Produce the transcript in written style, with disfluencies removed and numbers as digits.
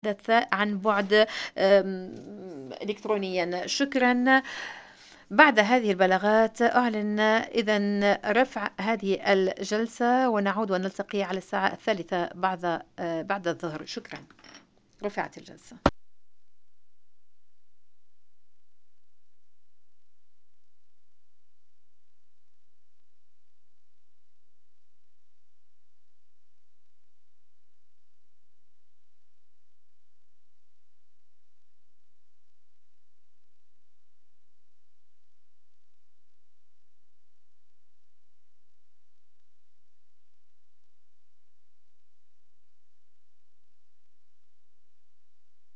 نتحدث عن بُعد إلكترونيًا. شكرًا. بعد هذه البلاغات أعلن إذًا رفع هذه الجلسة، ونعود ونلتقي على الساعة 15:00 بعد الظهر. شكرًا. رفعت الجلسة.